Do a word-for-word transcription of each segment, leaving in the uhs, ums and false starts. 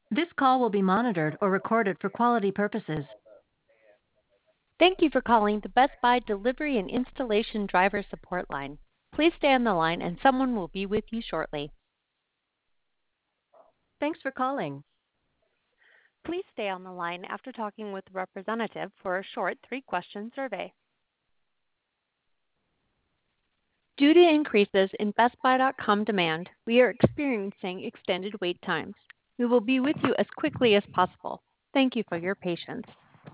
This call will be monitored or recorded for quality purposes. Thank you for calling the Best Buy Delivery and Installation Driver Support Line. Please stay on the line and someone will be with you shortly. Thanks for calling. Please stay on the line after talking with a representative for a short three-question survey. Due to increases in Best Buy dot com demand, we are experiencing extended wait times. We will be with you as quickly as possible. Thank you for your patience.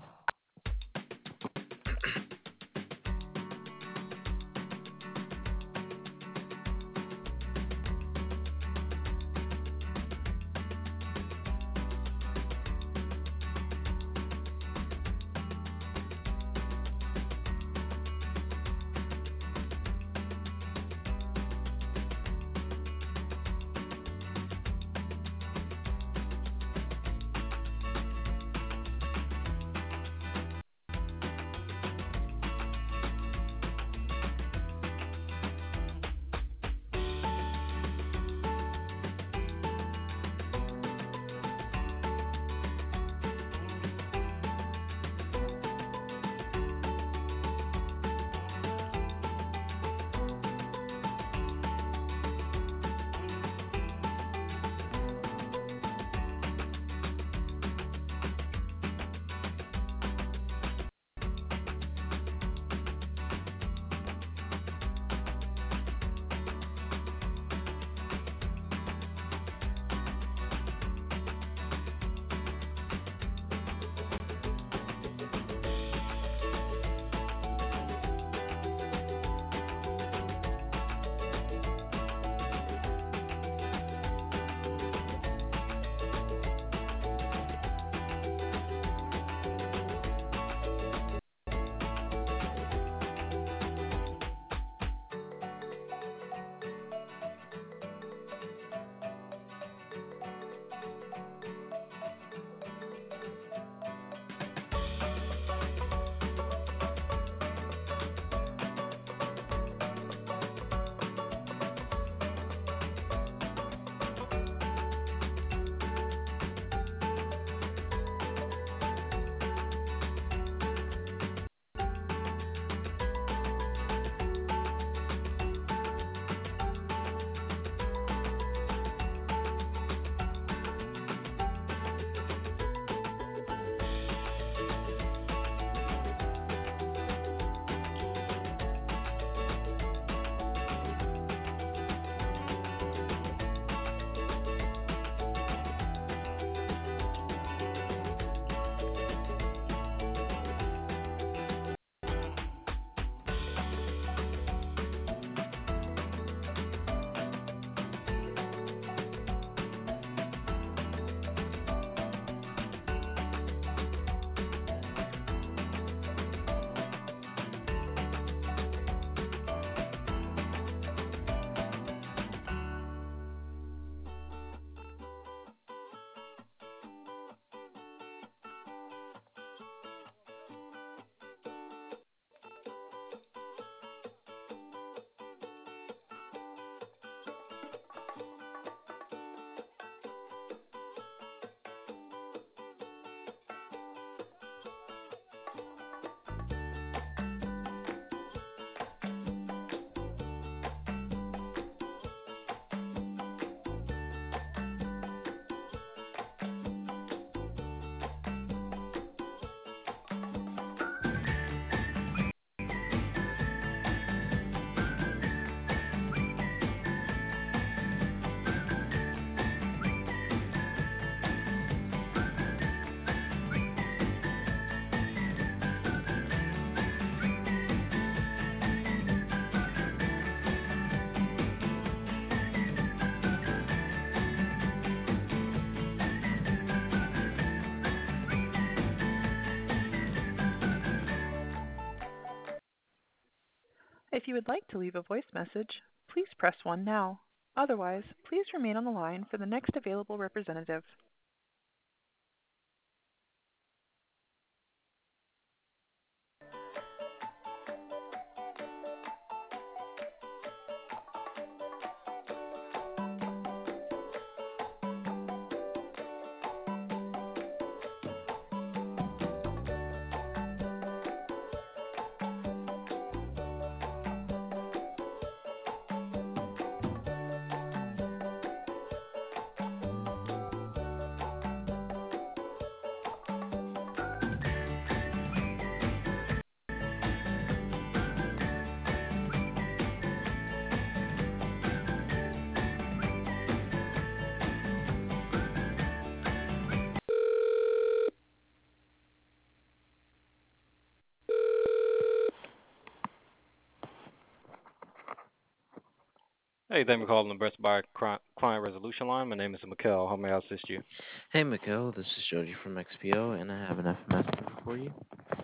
If you would like to leave a voice message, please press one now. Otherwise, please remain on the line for the next available representative. Hey, thank you for calling the Best Buy Cli- Client Resolution Line. My name is Mikkel. How may I assist you? Hey, Mikhail, this is Jody from X P O, and I have an F M S number for you.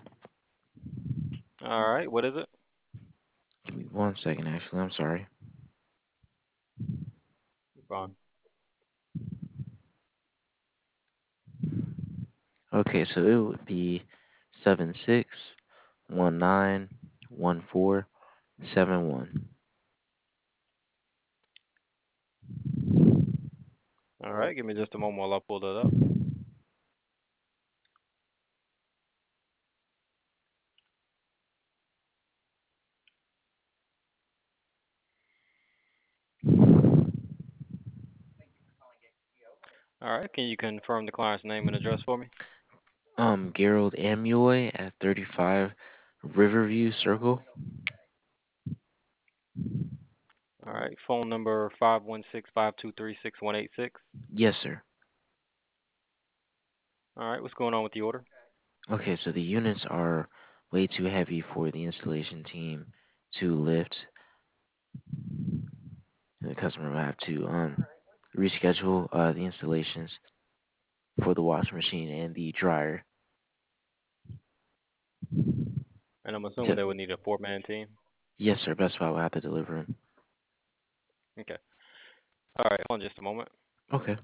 All right, what is it? Give me one second, actually. I'm sorry. Fine. Okay, so it would be seven six one nine one four seven one. All right, give me just a moment while I pull that up. All right, can you confirm the client's name and address for me? Um, Gerald Amuoy at thirty-five Riverview Circle. All right, phone number five one six, five two three, six one eight six. Yes, sir. All right, what's going on with the order? Okay, so the units are way too heavy for the installation team to lift. The customer will have to um reschedule uh, the installations for the washing machine and the dryer. And I'm assuming So, they would need a four-man team. yes, sir. Best Buy will have to deliver them. Okay. All right, hold on just a moment. Okay.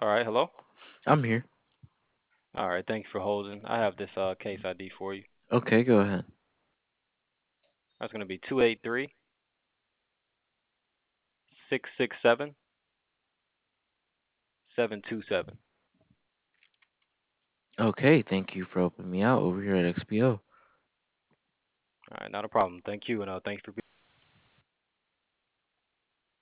All right, hello. I'm here. All right, thank you for holding. I have this uh case I D for you. Okay, go ahead. That's gonna be two eight three six six seven seven two seven. Okay, thank you for helping me out over here at X P O. All right, not a problem. Thank you, and uh, thanks for being.